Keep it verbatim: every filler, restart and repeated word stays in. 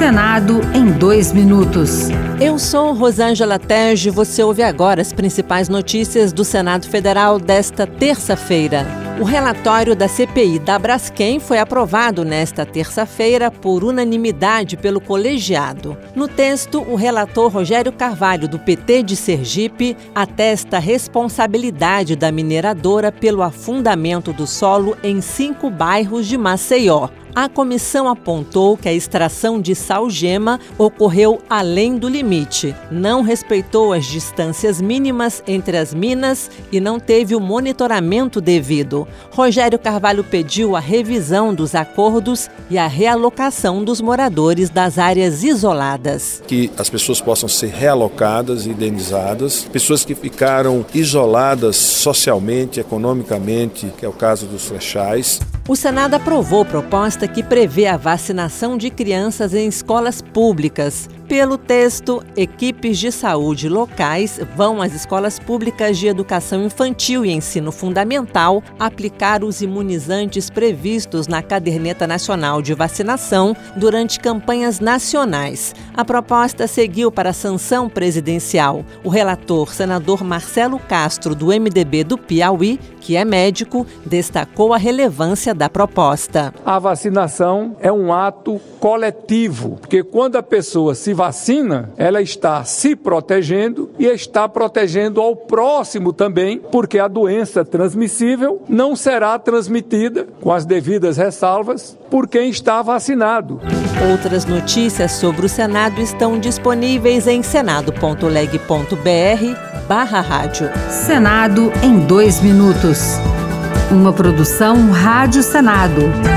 Senado em dois minutos. Eu sou Rosângela Tege e você ouve agora as principais notícias do Senado Federal desta terça-feira. O relatório da C P I da Braskem foi aprovado nesta terça-feira por unanimidade pelo colegiado. No texto, o relator Rogério Carvalho, do P T de Sergipe, atesta a responsabilidade da mineradora pelo afundamento do solo em cinco bairros de Maceió. A comissão apontou que a extração de sal-gema ocorreu além do limite, não respeitou as distâncias mínimas entre as minas e não teve o monitoramento devido. Rogério Carvalho pediu a revisão dos acordos e a realocação dos moradores das áreas isoladas. Que as pessoas possam ser realocadas e indenizadas, pessoas que ficaram isoladas socialmente, economicamente, que é o caso dos flechais. O Senado aprovou proposta que prevê a vacinação de crianças em escolas públicas. Pelo texto, equipes de saúde locais vão às escolas públicas de educação infantil e ensino fundamental aplicar os imunizantes previstos na Caderneta Nacional de Vacinação durante campanhas nacionais. A proposta seguiu para a sanção presidencial. O relator, senador Marcelo Castro, do M D B do Piauí, que é médico, destacou a relevância da proposta. A vacinação é um ato coletivo, porque quando a pessoa se vacina, ela está se protegendo e está protegendo ao próximo também, porque a doença transmissível não será transmitida, com as devidas ressalvas, por quem está vacinado. Outras notícias sobre o Senado estão disponíveis em senado.leg.br barra rádio. Senado em dois minutos. Uma produção Rádio Senado.